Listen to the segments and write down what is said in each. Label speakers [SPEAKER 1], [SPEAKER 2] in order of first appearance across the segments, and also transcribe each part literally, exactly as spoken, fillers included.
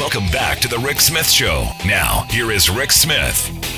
[SPEAKER 1] Welcome back to the Rick Smith Show. Now, here is Rick Smith.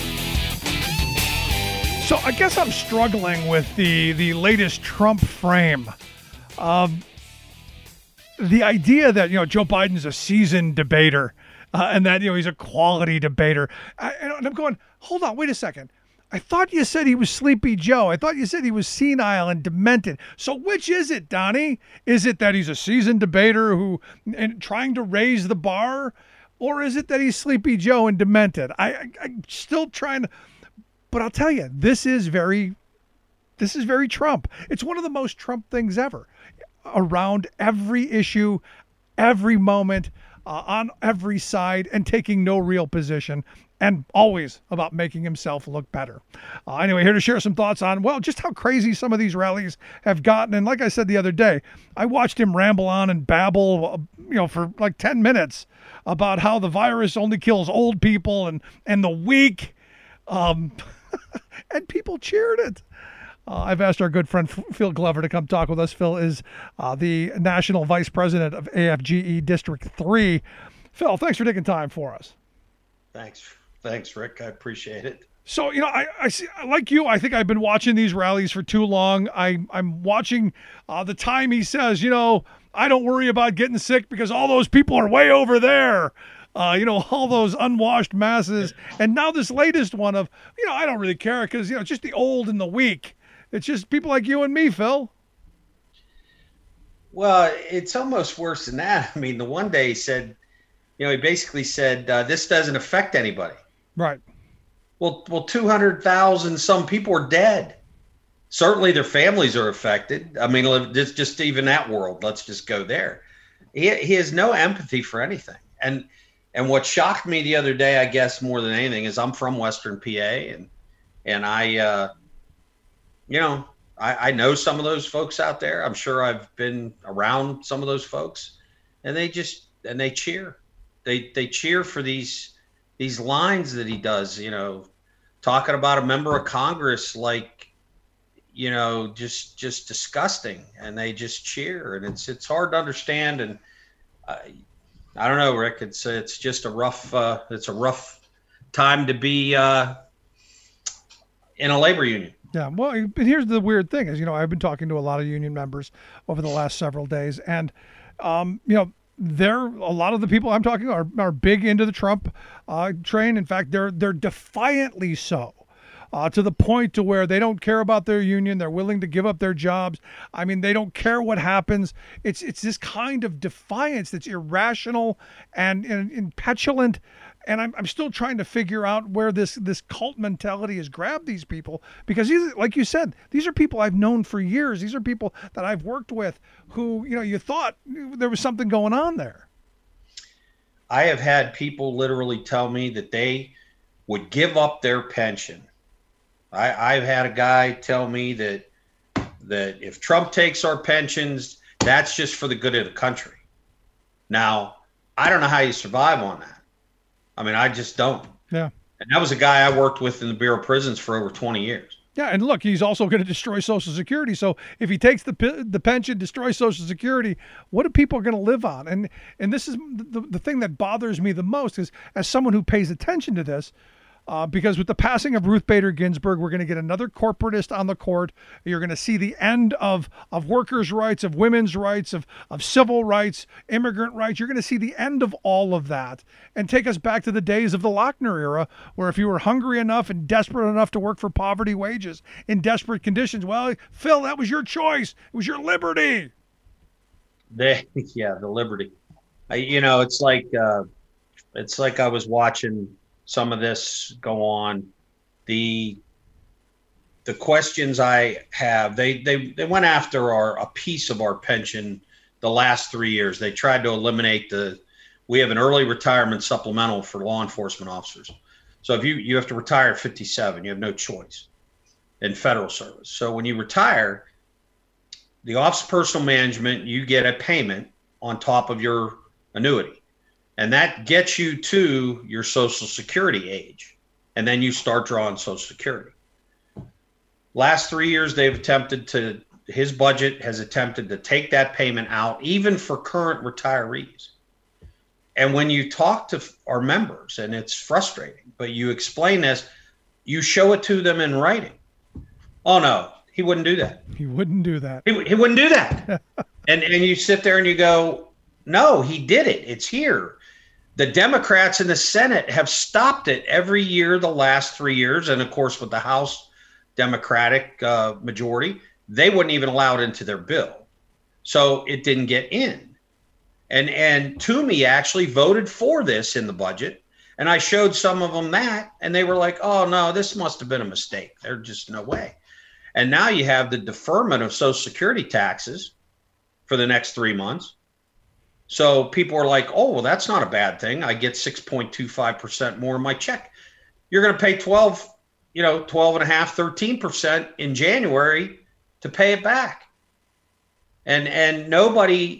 [SPEAKER 2] So I guess I'm struggling with the, the latest Trump frame. Um, the idea that, you know, Joe Biden's a seasoned debater uh, and that, you know, he's a quality debater. I, and I'm going, hold on, wait a second. I thought you said he was Sleepy Joe. I thought you said he was senile and demented. So which is it, Donnie? Is it that he's a seasoned debater who and trying to raise the bar? Or is it that he's Sleepy Joe and demented? I, I, I'm still trying to... But I'll tell you, this is very, this is very Trump. It's one of the most Trump things ever. Around every issue, every moment, uh, on every side, and taking no real position, and always about making himself look better. Uh, anyway, here to share some thoughts on, well, just how crazy some of these rallies have gotten. And like I said the other day, I watched him ramble on and babble, uh, you know, for like ten minutes about how the virus only kills old people and, and the weak. Um, and people cheered it. Uh, I've asked our good friend Phil Glover to come talk with us. Phil is uh, the National Vice President of A F G E District three. Phil, thanks for taking time for us.
[SPEAKER 3] Thanks. Thanks, Rick. I appreciate it.
[SPEAKER 2] So, you know, I, I see, like you, I think I've been watching these rallies for too long. I, I'm watching uh, the time he says, you know, I don't worry about getting sick because all those people are way over there. Uh, you know, all those unwashed masses. And now this latest one of, you know, I don't really care because, you know, just the old and the weak. It's just people like you and me, Phil.
[SPEAKER 3] Well, it's almost worse than that. I mean, the one day he said, you know, he basically said, uh, this doesn't affect anybody.
[SPEAKER 2] Right.
[SPEAKER 3] Well, well, two hundred thousand some people are dead. Certainly their families are affected. I mean, just, just even that world, let's just go there. He, he has no empathy for anything. And and what shocked me the other day, I guess, more than anything, is I'm from Western P A, and and I, uh, you know, I, I know some of those folks out there. I'm sure I've been around some of those folks, and they just and they cheer. They they cheer for these these lines that he does. You know, talking about a member of Congress like, you know, just just disgusting, and they just cheer, and it's it's hard to understand. And uh, I don't know, Rick. It's it's just a rough uh, it's a rough time to be uh, in a labor union.
[SPEAKER 2] Yeah, well, but here's the weird thing is, you know, I've been talking to a lot of union members over the last several days, and um, you know, they're a lot of the people I'm talking are are big into the Trump uh, train. In fact, they're they're defiantly so. Uh, to the point to where they don't care about their union. They're willing to give up their jobs. I mean, they don't care what happens. It's it's this kind of defiance that's irrational and, and, and petulant. And I'm I'm still trying to figure out where this this cult mentality has grabbed these people, because these, like you said, these are people I've known for years. These are people that I've worked with who, you know, you thought there was something going on there.
[SPEAKER 3] I have had people literally tell me that they would give up their pension. I, I've had a guy tell me that that if Trump takes our pensions, that's just for the good of the country. Now, I don't know how you survive on that. I mean, I just don't.
[SPEAKER 2] Yeah.
[SPEAKER 3] And that was a guy I worked with in the Bureau of Prisons for over twenty years.
[SPEAKER 2] Yeah, and look, he's also going to destroy Social Security. So if he takes the the pension, destroys Social Security, what are people going to live on? And and this is the, the thing that bothers me the most is, as someone who pays attention to this, Uh, because with the passing of Ruth Bader Ginsburg, we're going to get another corporatist on the court. You're going to see the end of, of workers' rights, of women's rights, of, of civil rights, immigrant rights. You're going to see the end of all of that and take us back to the days of the Lochner era, where if you were hungry enough and desperate enough to work for poverty wages in desperate conditions, well, Phil, that was your choice. It was your liberty.
[SPEAKER 3] They, yeah, the liberty. I, you know, it's like uh, it's like I was watching some of this go on. The the questions I have, they they they went after our a piece of our pension the last three years. They tried to eliminate the we have an early retirement supplemental for law enforcement officers. So if you you have to retire at fifty-seven, you have no choice in federal service. So when you retire, the Office of Personnel Management, you get a payment on top of your annuity. And that gets you to your Social Security age. And then you start drawing Social Security. Last three years, they've attempted to, his budget has attempted to take that payment out, even for current retirees. And when you talk to our members, and it's frustrating, but you explain this, you show it to them in writing. Oh, no, he wouldn't do that.
[SPEAKER 2] He wouldn't do that.
[SPEAKER 3] He, he wouldn't do that. and and you sit there and you go, no, he did it. It's here. The Democrats in the Senate have stopped it every year the last three years. And, of course, with the House Democratic uh, majority, they wouldn't even allow it into their bill. So it didn't get in. And and Toomey actually voted for this in the budget. And I showed some of them that, and they were like, oh, no, this must have been a mistake. There's just no way. And now you have the deferment of Social Security taxes for the next three months. So people are like, oh, well, that's not a bad thing. I get six point two five percent more in my check. You're going to pay twelve, you know, twelve and a half, thirteen percent in January to pay it back. And and nobody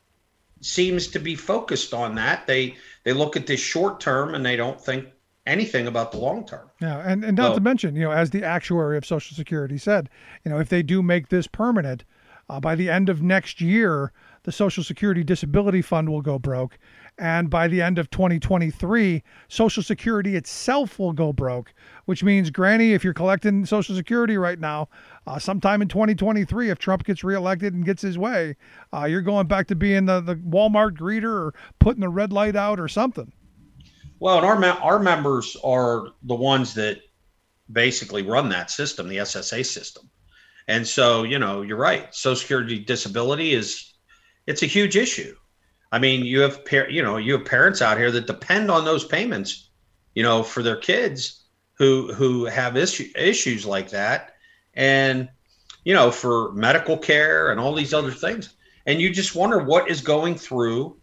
[SPEAKER 3] seems to be focused on that. They they look at this short term and they don't think anything about the long term.
[SPEAKER 2] Yeah, and, and not so, to mention, you know, as the actuary of Social Security said, you know, if they do make this permanent, uh, by the end of next year, the Social Security Disability Fund will go broke. And by the end of twenty twenty-three, Social Security itself will go broke, which means, Granny, if you're collecting Social Security right now, uh, sometime in twenty twenty-three, if Trump gets reelected and gets his way, uh, you're going back to being the, the Walmart greeter or putting the red light out or something.
[SPEAKER 3] Well, and our, our members are the ones that basically run that system, the S S A system. And so, you know, you're right. Social Security disability is, it's a huge issue. I mean, you have, you know, you have parents out here that depend on those payments, you know, for their kids who who have issue, issues like that, and you know, for medical care and all these other things. And you just wonder what is going through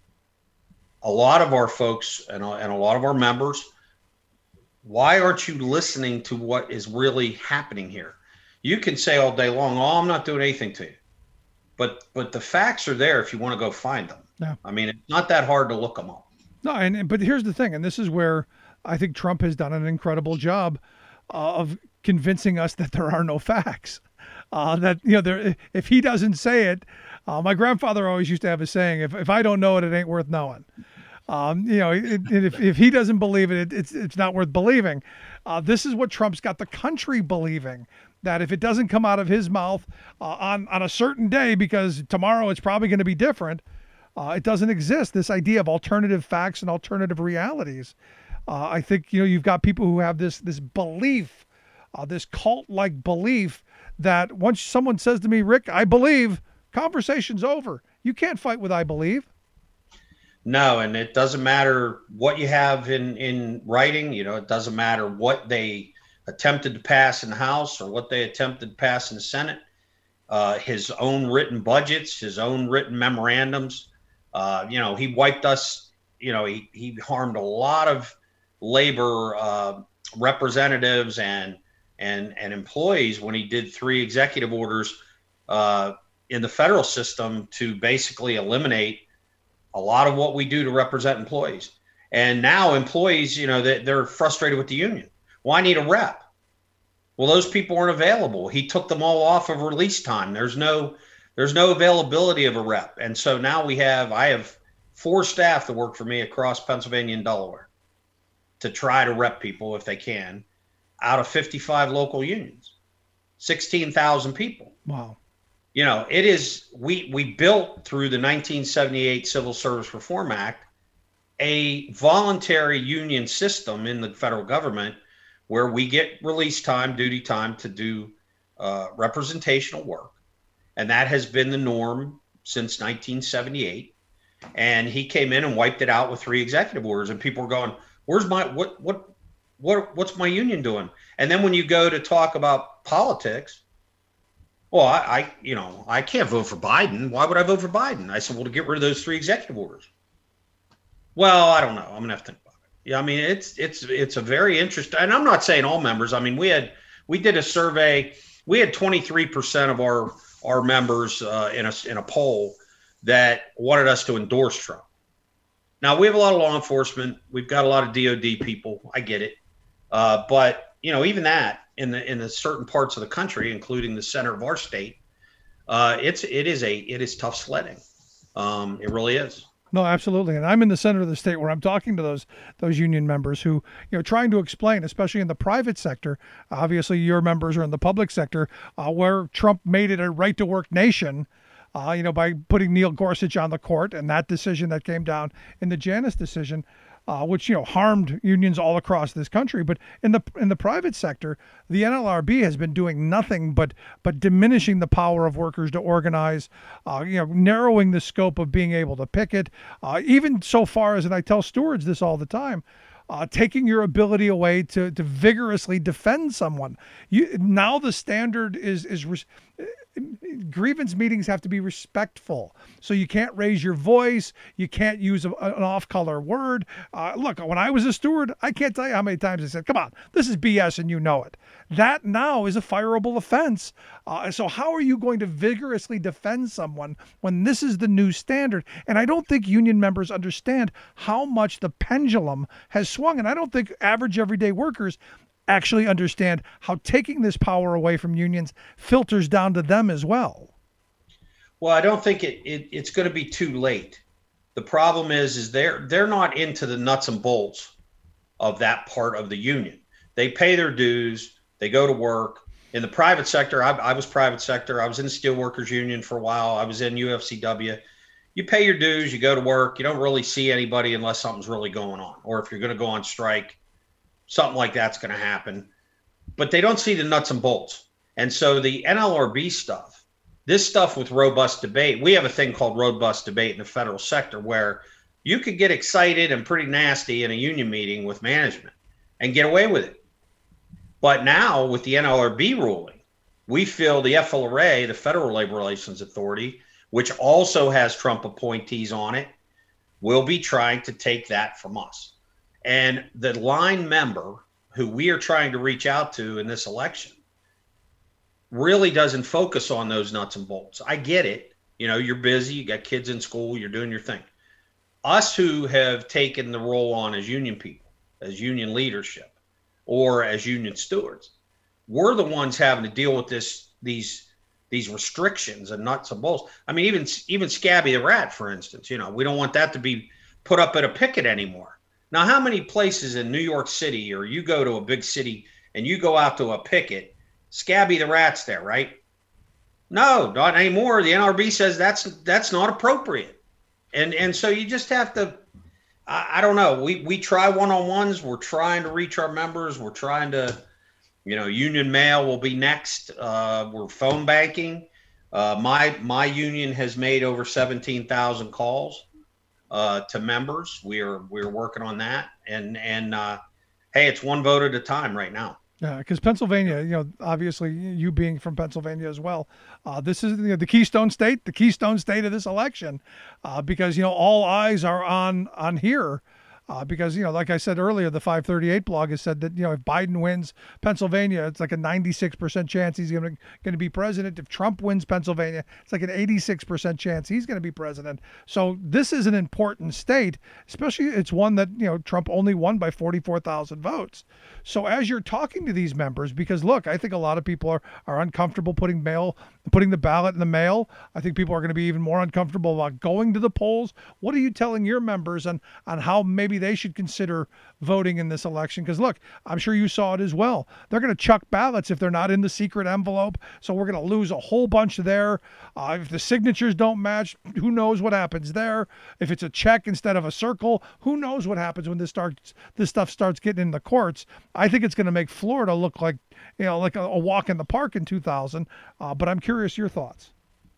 [SPEAKER 3] a lot of our folks and a, and a lot of our members. Why aren't you listening to what is really happening here? You can say all day long, "Oh, I'm not doing anything to you," but but the facts are there if you want to go find them.
[SPEAKER 2] No.
[SPEAKER 3] I mean, it's not that hard to look them up.
[SPEAKER 2] No, and but here's the thing, and this is where I think Trump has done an incredible job uh, of convincing us that there are no facts. Uh, that, you know, there, if he doesn't say it, uh, my grandfather always used to have a saying: "If if I don't know it, it ain't worth knowing." Um, you know, it, it, if if he doesn't believe it, it it's it's not worth believing. Uh, this is what Trump's got the country believing. That if it doesn't come out of his mouth uh, on on a certain day, because tomorrow it's probably going to be different. Uh, it doesn't exist, this idea of alternative facts and alternative realities. Uh, I think, you know, you've got people who have this this belief, uh, this cult-like belief that once someone says to me, "Rick, I believe," conversation's over. You can't fight with "I believe."
[SPEAKER 3] No, and it doesn't matter what you have in, in writing. You know, it doesn't matter what they attempted to pass in the House or what they attempted to pass in the Senate. Uh, his own written budgets, his own written memorandums. Uh, you know, he wiped us, you know, he, he harmed a lot of labor uh, representatives and, and, and employees when he did three executive orders uh, in the federal system to basically eliminate a lot of what we do to represent employees. And now employees, you know, they, they're frustrated with the union. Well, I need a rep. Well, those people aren't available. He took them all off of release time. There's no There's no availability of a rep. And so now we have, I have four staff that work for me across Pennsylvania and Delaware to try to rep people if they can out of fifty-five local unions, sixteen thousand people.
[SPEAKER 2] Wow.
[SPEAKER 3] You know, it is, we, we built through the nineteen seventy-eight Civil Service Reform Act, a voluntary union system in the federal government where we get release time, duty time to do uh, representational work. And that has been the norm since nineteen seventy-eight. And he came in and wiped it out with three executive orders. And people were going, "Where's my what what what what's my union doing?" And then when you go to talk about politics, well, I, I you know I can't vote for Biden. Why would I vote for Biden? I said, well, to get rid of those three executive orders. Well, I don't know. I'm gonna have to think about it. Yeah, I mean, it's it's it's a very interesting. And I'm not saying all members. I mean, we had we did a survey. We had twenty-three percent of our our members uh, in a in a poll that wanted us to endorse Trump. Now, we have a lot of law enforcement. We've got a lot of D O D people. I get it. Uh, but, you know, even that in the in the certain parts of the country, including the center of our state, uh, it's it is a it is tough sledding. Um, it really is.
[SPEAKER 2] No, absolutely. And I'm in the center of the state where I'm talking to those those union members who, you know, trying to explain, especially in the private sector. Obviously, your members are in the public sector, uh, where Trump made it a right to work nation, uh, you know, by putting Neil Gorsuch on the court, and that decision that came down in the Janus decision. Uh, which, you know, harmed unions all across this country. But in the in the private sector, the N L R B has been doing nothing but but diminishing the power of workers to organize, uh, you know, narrowing the scope of being able to picket, uh, even so far as, and I tell stewards this all the time, uh, taking your ability away to to vigorously defend someone. You now the standard is is. Res- grievance meetings have to be respectful. So you can't raise your voice. You can't use a, an off-color word. Uh, look, when I was a steward, I can't tell you how many times I said, come on, this is B S and you know it. That now is a fireable offense. Uh, so how are you going to vigorously defend someone when this is the new standard? And I don't think union members understand how much the pendulum has swung. And I don't think average everyday workers actually understand how taking this power away from unions filters down to them as well.
[SPEAKER 3] Well, I don't think it, it it's going to be too late. The problem is, is they're they're not into the nuts and bolts of that part of the union. They pay their dues. They go to work. In the private sector, I, I was private sector. I was in the Steelworkers Union for a while. I was in U F C W. You pay your dues. You go to work. You don't really see anybody unless something's really going on, or if you're going to go on strike. Something like that's going to happen, but they don't see the nuts and bolts. And so the N L R B stuff, this stuff with robust debate, we have a thing called robust debate in the federal sector where you could get excited and pretty nasty in a union meeting with management and get away with it. But now with the N L R B ruling, we feel the F L R A, the Federal Labor Relations Authority, which also has Trump appointees on it, will be trying to take that from us. And the line member who we are trying to reach out to in this election really doesn't focus on those nuts and bolts. I get it. You know, you're busy, you got kids in school, you're doing your thing. Us who have taken the role on as union people, as union leadership, or as union stewards, we're the ones having to deal with this, these, these restrictions and nuts and bolts. I mean, even, even Scabby the Rat, for instance, you know, we don't want that to be put up at a picket anymore. Now, how many places in New York City, or you go to a big city and you go out to a picket, Scabby the Rat's there, right? No, not anymore. The N L R B says that's that's not appropriate. And and so you just have to, I, I don't know. We we try one-on-ones. We're trying to reach our members. We're trying to, you know, union mail will be next. Uh, we're phone banking. Uh, my my union has made over seventeen thousand calls. Uh, to members. We are we're working on that, and and uh, hey, it's one vote at a time right now.
[SPEAKER 2] Yeah, because Pennsylvania, you know, obviously you being from Pennsylvania as well, uh, this is, you know, the Keystone State, the Keystone State of this election, uh, because, you know, all eyes are on on here. Uh, because, you know, like I said earlier, the five thirty-eight blog has said that, you know, if Biden wins Pennsylvania, it's like a ninety-six percent chance he's going to going to be president. If Trump wins Pennsylvania, it's like an eighty-six percent chance he's going to be president. So this is an important state, especially it's one that, you know, Trump only won by forty-four thousand votes. So as you're talking to these members, because look, I think a lot of people are, are uncomfortable putting mail, putting the ballot in the mail. I think people are going to be even more uncomfortable about going to the polls. What are you telling your members on, on how maybe they should consider voting in this election? Because look, I'm sure you saw it as well. They're going to chuck ballots if they're not in the secret envelope. So we're going to lose a whole bunch there. Uh, if the signatures don't match, who knows what happens there? If it's a check instead of a circle, who knows what happens when this starts, this stuff starts getting in the courts? I think it's going to make Florida look like, you know, like a, a walk in the park in two thousand. Uh, but I'm curious your thoughts.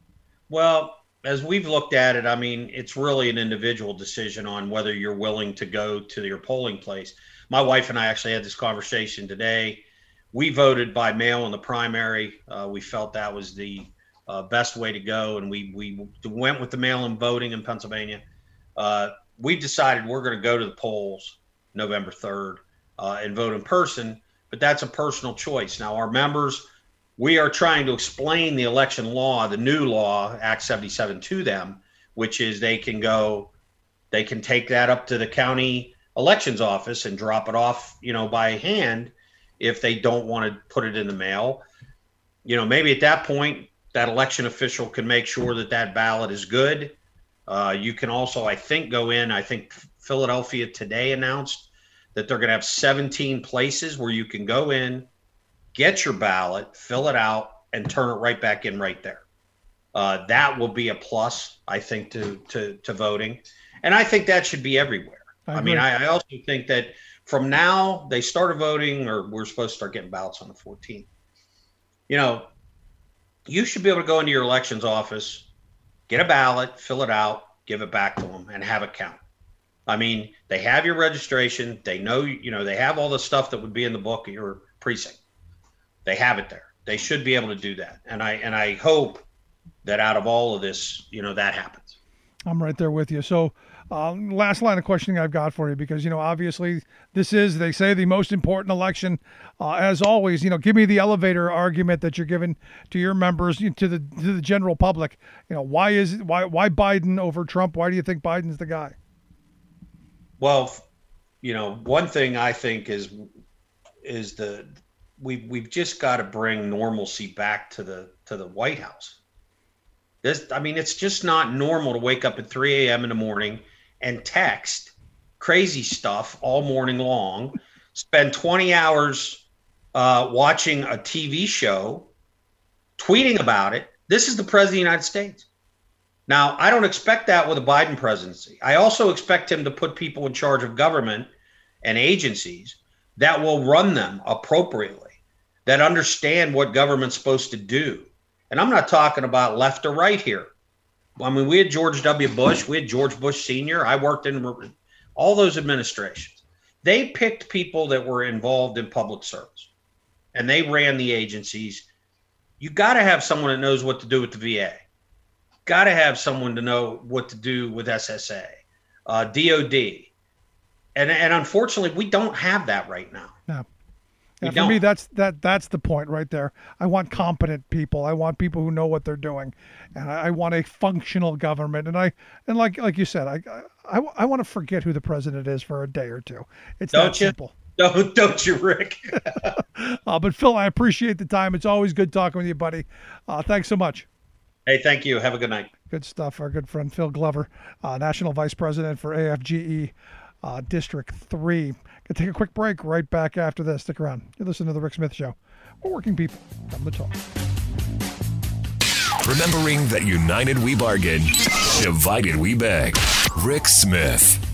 [SPEAKER 3] Well, as we've looked at it, I mean, it's really an individual decision on whether you're willing to go to your polling place. My wife and I actually had this conversation today. We voted by mail in the primary. Uh, we felt that was the uh, best way to go, and we we went with the mail-in voting in Pennsylvania. Uh, we decided we're going to go to the polls November third uh, and vote in person, but that's a personal choice. Now, our members, we are trying to explain the election law, the new law, Act seventy-seven, to them, which is they can go, they can take that up to the county elections office and drop it off, you know, by hand if they don't want to put it in the mail. You know, maybe at that point, that election official can make sure that that ballot is good. Uh, you can also, I think, go in. I think Philadelphia today announced that they're going to have seventeen places where you can go in, get your ballot, fill it out, and turn it right back in right there. Uh, that will be a plus, I think, to to to voting. And I think that should be everywhere. I, I mean, I, I also think that from now, they started voting, or we're supposed to start getting ballots on the fourteenth. You know, you should be able to go into your elections office, get a ballot, fill it out, give it back to them, and have it count. I mean, they have your registration. They know, you know, they have all the stuff that would be in the book of your precinct. They have it there. They should be able to do that. And I and I hope that out of all of this, you know, that happens.
[SPEAKER 2] I'm right there with you. So um, last line of questioning I've got for you, because, you know, obviously this is, they say, the most important election. Uh, as always, you know, give me the elevator argument that you're giving to your members, to the to the general public. You know, why is why why Biden over Trump? Why do you think Biden's the guy?
[SPEAKER 3] Well, you know, one thing I think is is the we we've just got to bring normalcy back to the to the White House. This, I mean, it's just not normal to wake up at three a.m. in the morning and text crazy stuff all morning long, spend twenty hours uh, watching a T V show, tweeting about it. This is the president of the United States. Now, I don't expect that with a Biden presidency. I also expect him to put people in charge of government and agencies that will run them appropriately, that understand what government's supposed to do. And I'm not talking about left or right here. I mean, we had George W. Bush. We had George Bush Senior I worked in all those administrations. They picked people that were involved in public service, and they ran the agencies. You got to have someone that knows what to do with the V A. Got to have someone to know what to do with S S A, uh, D O D. And, and unfortunately, we don't have that right now.
[SPEAKER 2] No. Yeah, for me, that's that. That's the point right there. I want competent people. I want people who know what they're doing, and I, I want a functional government. And I and like like you said, I I, I want to forget who the president is for a day or two. It's
[SPEAKER 3] don't
[SPEAKER 2] that
[SPEAKER 3] you?
[SPEAKER 2] simple.
[SPEAKER 3] Don't don't you, Rick?
[SPEAKER 2] uh, but Phil, I appreciate the time. It's always good talking with you, buddy. Uh, thanks so much.
[SPEAKER 3] Hey, thank you. Have a good night.
[SPEAKER 2] Good stuff. Our good friend Phil Glover, uh, National Vice President for A F G E uh, District three. Gonna take a quick break. Right back after this. Stick around. You listen to The Rick Smith Show. We're working people. Come to talk.
[SPEAKER 1] Remembering that united we bargain, divided we beg. Rick Smith.